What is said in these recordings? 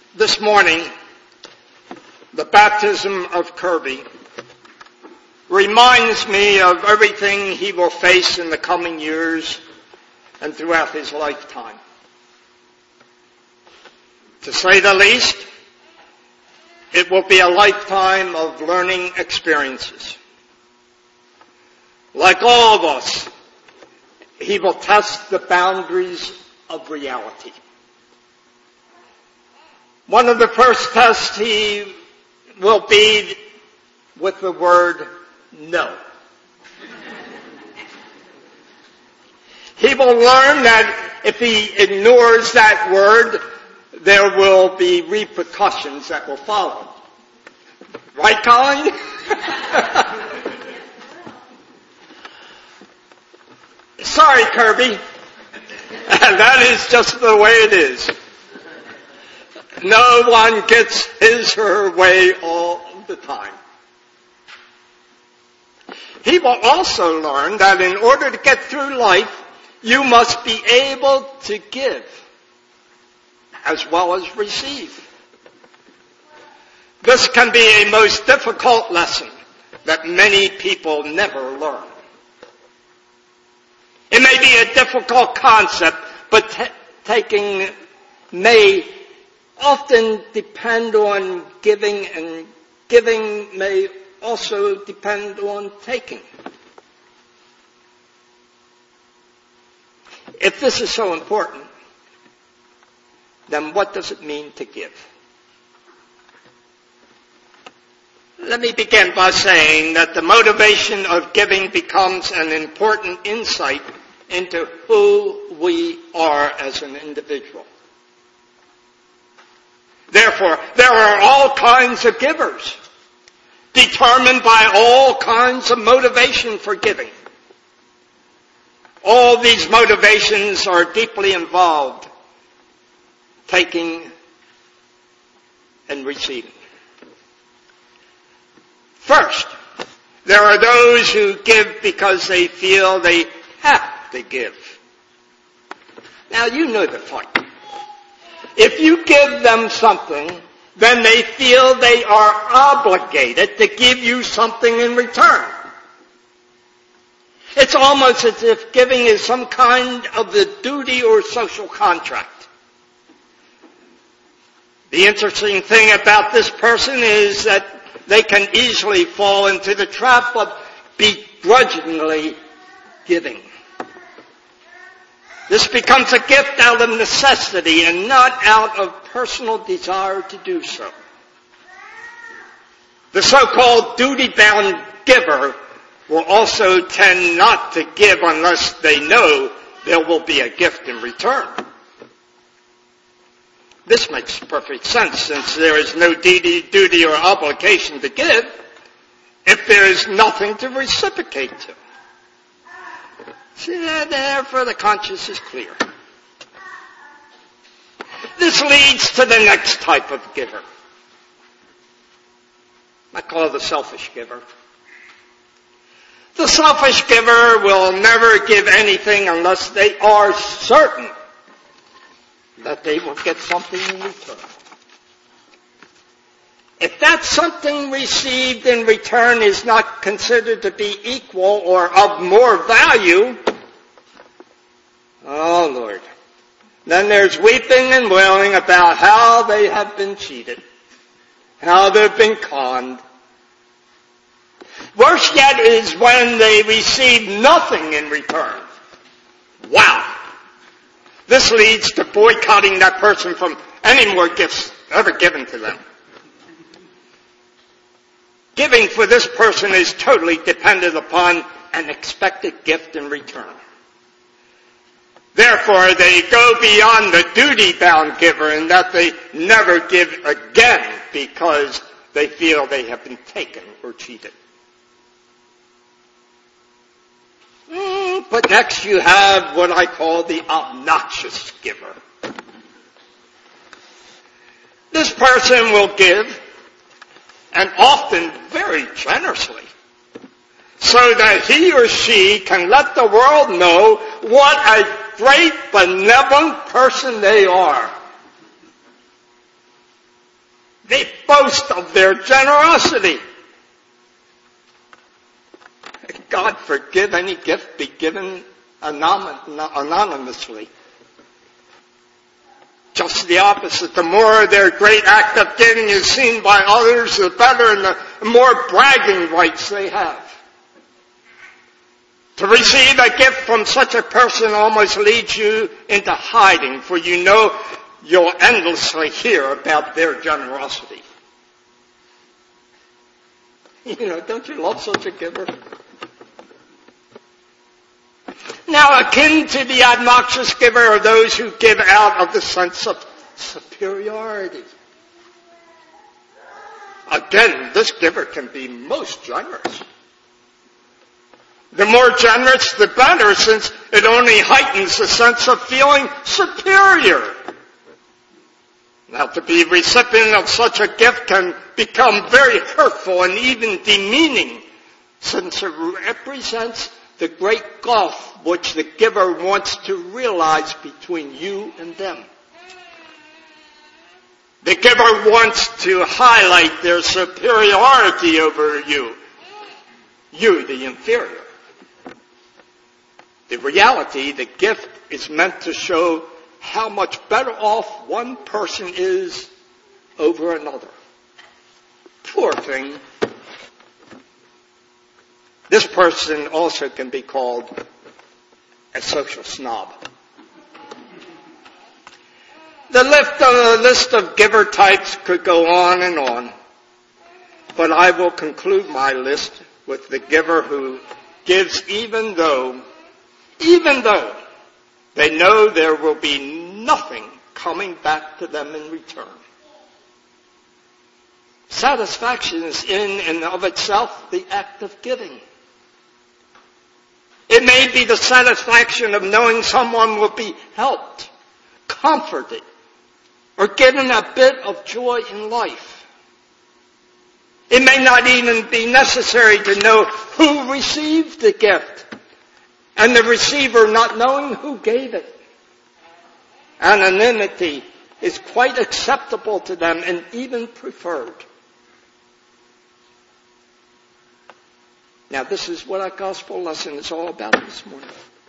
This morning, the baptism of Kirby reminds me of everything he will face in the coming years and throughout his lifetime. To say the least, it will be a lifetime of learning experiences. Like all of us, he will test the boundaries of reality. One of the first tests he will be with the word no. He will learn that if he ignores that word, there will be repercussions that will follow. Right, Colin? Sorry, Kirby. That is just the way it is. No one gets his or her way all the time. He will also learn that in order to get through life, you must be able to give as well as receive. This can be a most difficult lesson that many people never learn. It may be a difficult concept, but taking may often depend on giving, and giving may also depend on taking. If this is so important, then what does it mean to give? Let me begin by saying that the motivation of giving becomes an important insight into who we are as an individual. Therefore, there are all kinds of givers, determined by all kinds of motivation for giving. All these motivations are deeply involved, taking and receiving. First, there are those who give because they feel they have to give. Now, you know the fight. If you give them something, then they feel they are obligated to give you something in return. It's almost as if giving is some kind of the duty or social contract. The interesting thing about this person is that they can easily fall into the trap of begrudgingly giving. This becomes a gift out of necessity and not out of personal desire to do so. The so-called duty-bound giver will also tend not to give unless they know there will be a gift in return. This makes perfect sense since there is no duty or obligation to give if there is nothing to reciprocate to. See, therefore the conscience is clear. This leads to the next type of giver. I call it the selfish giver. The selfish giver will never give anything unless they are certain that they will get something in return. If that something received in return is not considered to be equal or of more value, oh Lord, then there's weeping and wailing about how they have been cheated, how they've been conned. Worse yet is when they receive nothing in return. Wow! This leads to boycotting that person from any more gifts ever given to them. Giving for this person is totally dependent upon an expected gift in return. Therefore, they go beyond the duty-bound giver in that they never give again because they feel they have been taken or cheated. But next you have what I call the obnoxious giver. This person will give, and often very generously, so that he or she can let the world know what a great benevolent person they are. boast of their generosity. God forgive any gift be given anonymously. Just the opposite. The more their great act of giving is seen by others, the better and the more bragging rights they have. To receive a gift from such a person almost leads you into hiding, for you know you'll endlessly hear about their generosity. Don't you love such a giver? Now, akin to the obnoxious giver are those who give out of the sense of superiority. Again, this giver can be most generous. The more generous, the better, since it only heightens the sense of feeling superior. Now, to be a recipient of such a gift can become very hurtful and even demeaning, since it represents the great gulf which the giver wants to realize between you and them. The giver wants to highlight their superiority over you. You, the inferior. The reality, the gift is meant to show how much better off one person is over another. Poor thing. This person also can be called a social snob. The list of giver types could go on and on, but I will conclude my list with the giver who gives even though they know there will be nothing coming back to them in return. Satisfaction is in and of itself the act of giving. It may be the satisfaction of knowing someone will be helped, comforted, or given a bit of joy in life. It may not even be necessary to know who received the gift, and the receiver not knowing who gave it. Anonymity is quite acceptable to them and even preferred. Now, this is what our gospel lesson is all about this morning.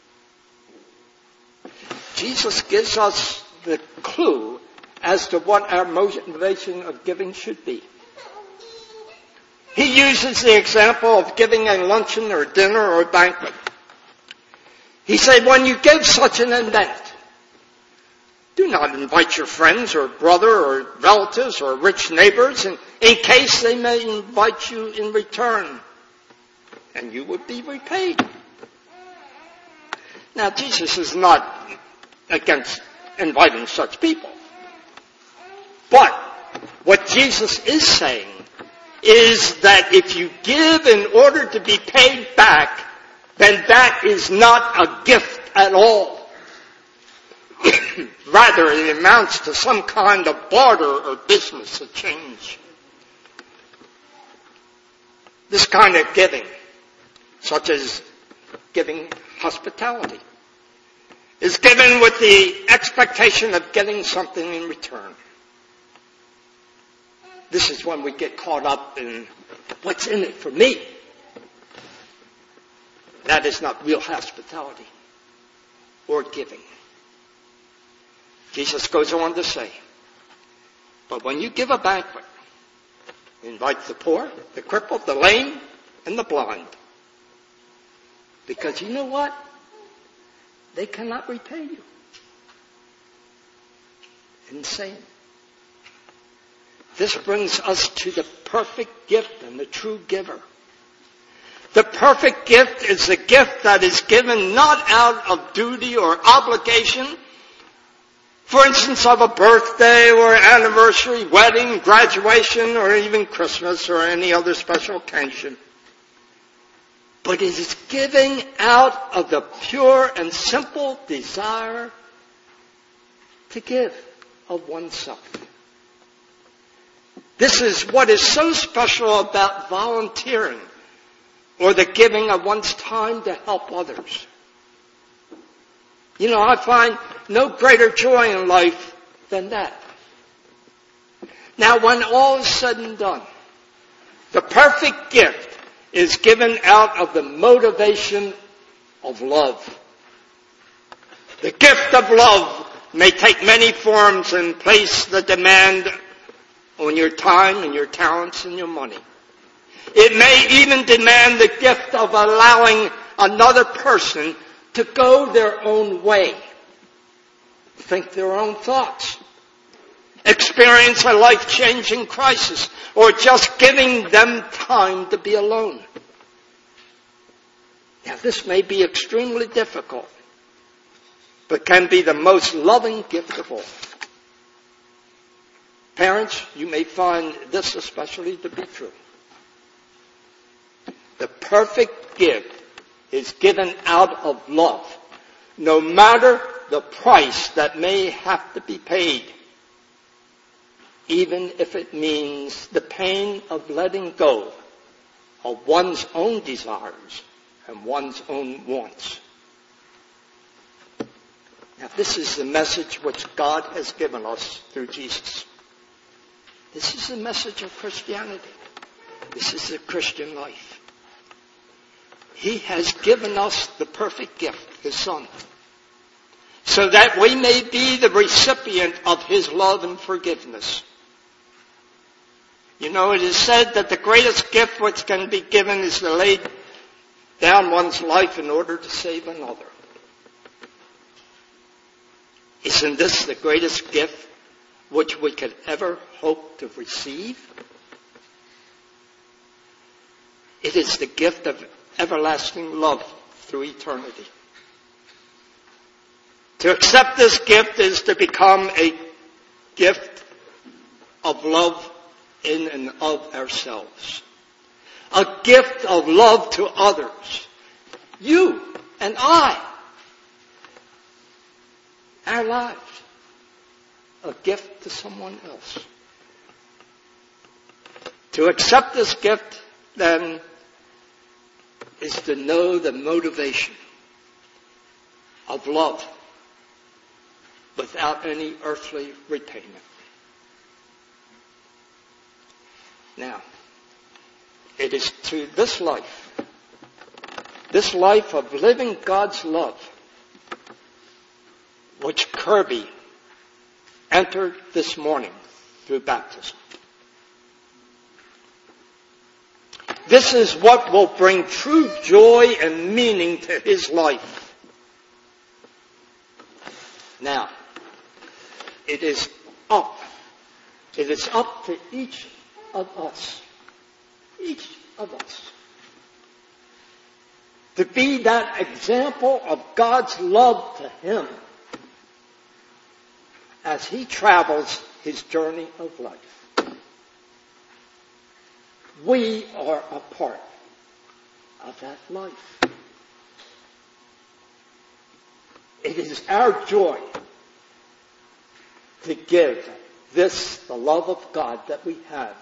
Jesus gives us the clue as to what our motivation of giving should be. He uses the example of giving a luncheon or dinner or banquet. He said, when you give such an event, do not invite your friends or brother or relatives or rich neighbors in case they may invite you in return, and you would be repaid. Now, Jesus is not against inviting such people. But what Jesus is saying is that if you give in order to be paid back, then that is not a gift at all. Rather, it amounts to some kind of barter or business exchange. This kind of giving, such as giving hospitality, is given with the expectation of getting something in return. This is when we get caught up in what's in it for me. That is not real hospitality or giving. Jesus goes on to say, but when you give a banquet, invite the poor, the crippled, the lame, and the blind. Because you know what? They cannot repay you. Insane. This brings us to the perfect gift and the true giver. The perfect gift is the gift that is given not out of duty or obligation, for instance, of a birthday or anniversary, wedding, graduation, or even Christmas or any other special occasion. But it is giving out of the pure and simple desire to give of oneself. This is what is so special about volunteering or the giving of one's time to help others. You know, I find no greater joy in life than that. Now, when all is said and done, the perfect gift is given out of the motivation of love. The gift of love may take many forms and place the demand on your time and your talents and your money. It may even demand the gift of allowing another person to go their own way, think their own thoughts, experience a life-changing crisis, or just giving them time to be alone. Now, this may be extremely difficult, but can be the most loving gift of all. Parents, you may find this especially to be true. The perfect gift is given out of love, no matter the price that may have to be paid, even if it means the pain of letting go of one's own desires and one's own wants. Now, this is the message which God has given us through Jesus. This is the message of Christianity. This is the Christian life. He has given us the perfect gift, His Son, so that we may be the recipient of His love and forgiveness. You know, it is said that the greatest gift which can be given is to lay down one's life in order to save another. Isn't this the greatest gift which we could ever hope to receive? It is the gift of everlasting love through eternity. To accept this gift is to become a gift of love in and of ourselves. A gift of love to others. You and I. Our lives. A gift to someone else. To accept this gift, then, is to know the motivation of love without any earthly repayment. Now, it is to this life of living God's love, which Kirby entered this morning through baptism. This is what will bring true joy and meaning to his life. Now, it is up to each of us, to be that example of God's love to him as he travels his journey of life. We are a part of that life. It is our joy to give this, the love of God that we have,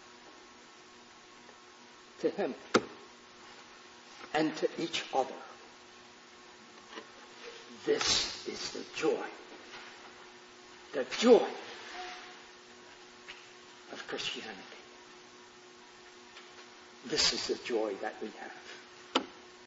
to him and to each other. This is the joy of Christianity. This is the joy that we have.